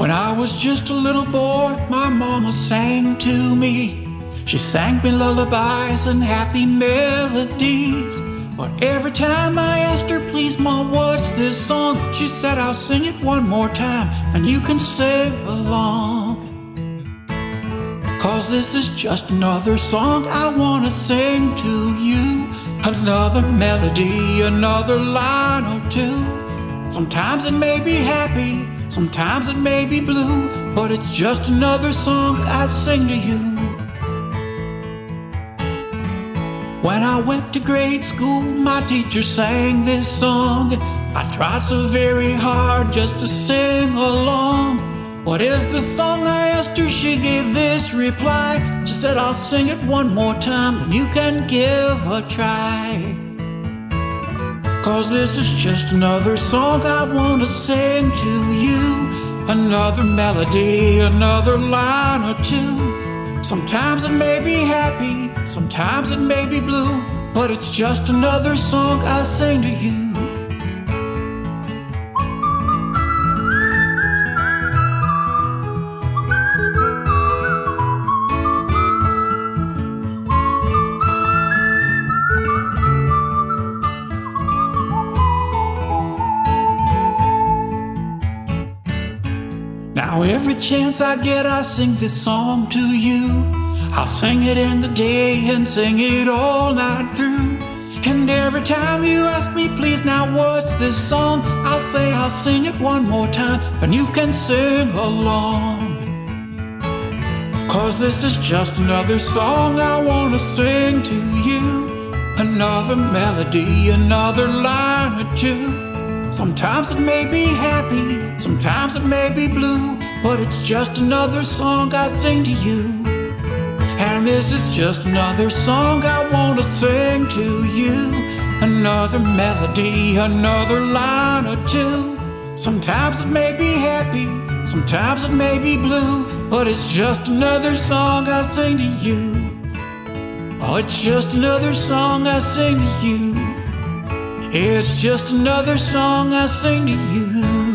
When I was just a little boy, my mama sang to me. She sang me lullabies and happy melodies. But every time I asked her, please Mom, what's this song? She said, I'll sing it one more time and you can sing along. 'Cause this is just another song I wanna sing to you. Another melody, another line or two. Sometimes it may be happy, sometimes it may be blue, but it's just another song I sing to you. When I went to grade school, my teacher sang this song. I tried so very hard just to sing along. What is the song? I asked her, she gave this reply. She said, I'll sing it one more time and you can give a try. 'Cause this is just another song I want to sing to you. Another melody, another line or two. Sometimes it may be happy, sometimes it may be blue, but it's just another song I sing to you. Now every chance I get, I sing this song to you. I'll sing it in the day and sing it all night through. And every time you ask me, please now what's this song? I'll say I'll sing it one more time and you can sing along. 'Cause this is just another song I want to sing to you. Another melody, another line or two. Sometimes it may be happy, sometimes it may be blue, but it's just another song I sing to you. And this is just another song I want to sing to you. Another melody, another line or two. Sometimes it may be happy, sometimes it may be blue, but it's just another song I sing to you. Oh, it's just another song I sing to you. It's just another song I sing to you.